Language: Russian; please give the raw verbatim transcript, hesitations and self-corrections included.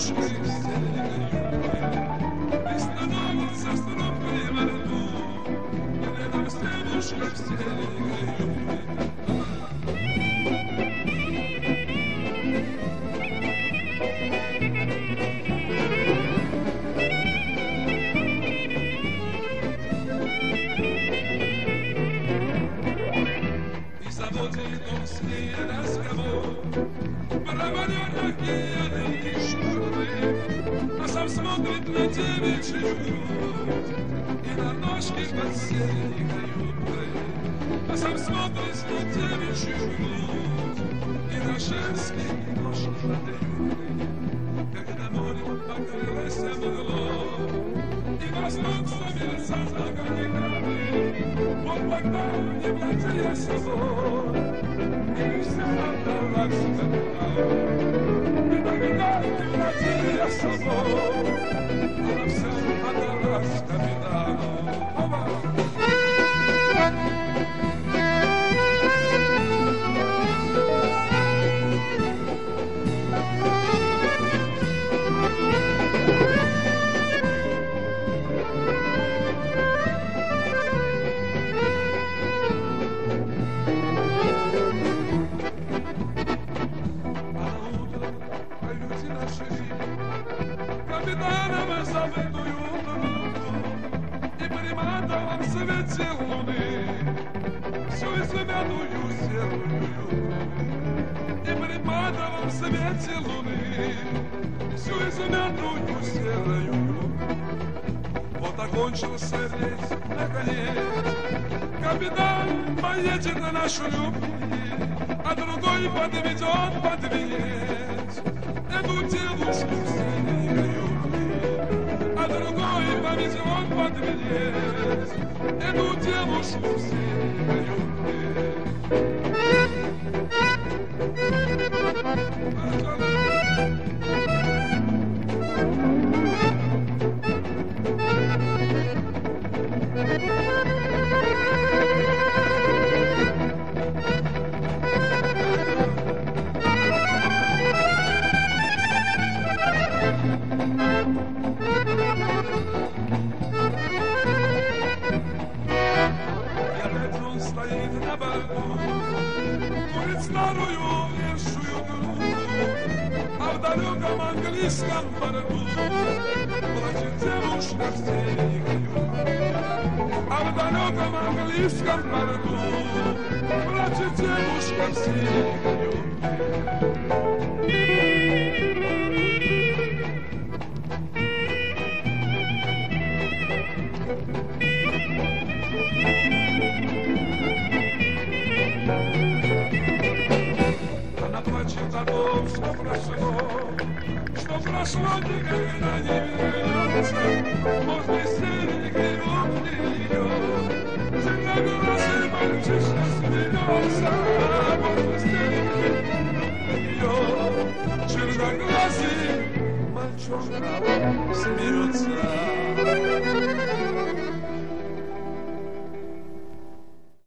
девушки все горюют, и становится стропой во рту, рядом с девушкой все горюют. И заводит он с ней разговор, проводят пьяные шкуры, а сам смотрит на девичью грудь и на ножки подсели каюты, а сам смотрит на девичью грудь и на женские ножки каюты. Когда море покрылось мгло и проснутся мерцать огоньками, вот тогда не владея собой, и все отдалась капитану. И тогда не владея собой, она все отдалась капитану. Капитаном забытую утро и приматывал в свете луны всю изумятую серую, и приматывал в свете луны всю изумятую серую. Вот окончился рейс наконец, капитан поедет на шлюпке, а другой подведет под венец эту девушку в синей каюте, а другой повезет под венец эту девушку в синей каюте. Стоит на борту, курит старую лешую трубку, а в далеком английском порту плачет девушка в синей каюте. А в далеком английском порту плачет девушка в синей каюте. Плачет о том, что прошло, что прошло, никогда не вернется. Возле серенькой руки ее черноглазый мальчишка смеется. Возле серенькой ее черноглазый мальчишка смеется.